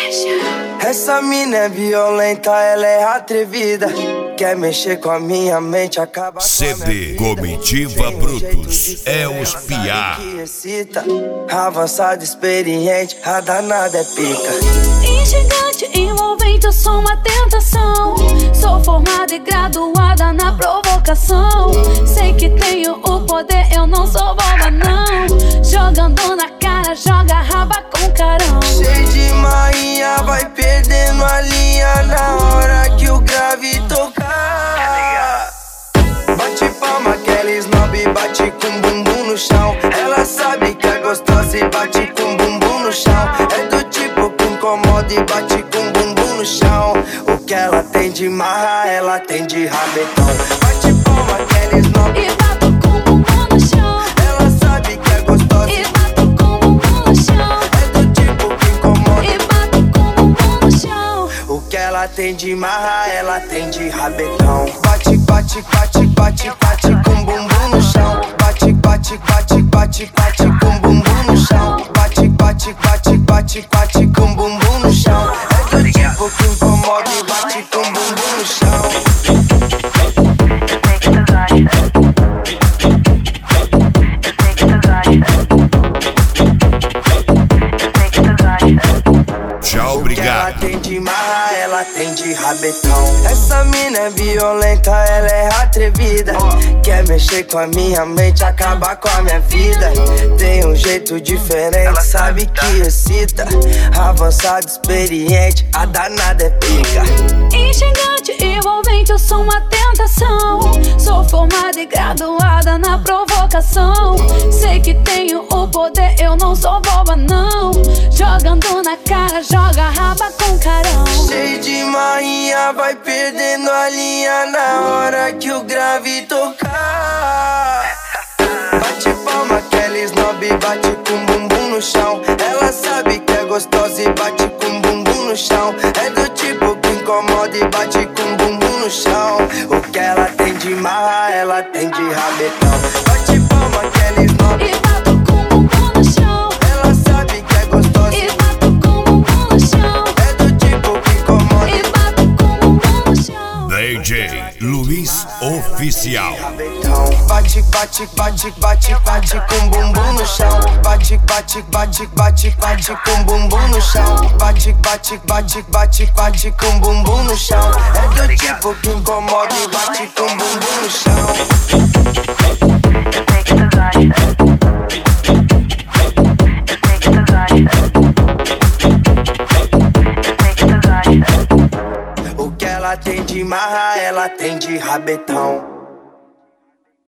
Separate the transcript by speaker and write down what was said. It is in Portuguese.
Speaker 1: Essa mina é violenta, ela é atrevida. Quer mexer com a minha mente, acaba
Speaker 2: CD Comitiva Brutos é os piá.
Speaker 1: Avançado, experiente, a danada é pica.
Speaker 3: Instigante, envolvente, eu sou uma tentação. Sou formada e graduada na provocação. Sei que tenho o poder, eu não sou boba não. Jogando na cara, joga a raba com carão.
Speaker 1: Cheio de marinha, vai perdendo a linha na hora que o grave tocar. Bate palma, aquela snob bate com bumbum no chão. Ela sabe que é gostosa e bate com bumbum no chão. É do tipo que incomoda e bate com bumbum no chão. O que ela tem de marra, ela tem de rabetão. Bate palma, aquela snob
Speaker 3: e bato com bumbum no chão.
Speaker 1: Ela sabe que é gostosa
Speaker 3: e bato com bumbum no chão.
Speaker 1: É do tipo que incomoda
Speaker 3: e bato com bumbum no chão.
Speaker 1: O que ela tem de marra, ela tem de rabetão. Bate, bate, bate, bate, bate com bumbum no chão. Bate, bate, bate, bate, bate com bumbum no chão. Bate, bate, bate, bate, bate com bumbum no chão. É do tipo que incomoda e bate com bumbum no chão.
Speaker 2: Tchau, obrigado.
Speaker 1: Ela tem de marra, ela tem de rabetão. Essa mina é violenta, ela é atrevida. Quer mexer com a minha mente, acabar com a minha vida. Tem um jeito diferente, sabe que excita. Avançado, experiente, a danada é pica.
Speaker 3: Instigante, envolvente, eu sou uma tentação. Sou formada e graduada na provocação. Sei que tenho o poder, eu não sou boba não. Jogando na cara, joga a raba com carão.
Speaker 1: Cheio de marinha, vai perdendo a linha na hora que o grave tocar. Bate palma, aquela snob bate com bumbum no chão. Ela sabe que é gostosa e bate com bumbum no chão. É do tipo que incomoda e bate com bumbum no chão. O que ela tem de marra, ela tem de rabetão. Bate palma, aquela snob
Speaker 3: e bato com bumbum no chão.
Speaker 1: Ela sabe que é gostosa
Speaker 3: e bato com bumbum no chão.
Speaker 1: É do tipo que incomoda
Speaker 3: e bato com bumbum no chão.
Speaker 2: DJ Luiz Oficial.
Speaker 1: Bate, bate, bate, bate, bate com bumbum no chão. Bate, bate, bate, bate, bate com bumbum no chão. Bate, bate, bate, bate, bate com bumbum no chão. É do tipo que incomoda e bate com bumbum no chão. O que ela tem de marra, ela tem de rabetão.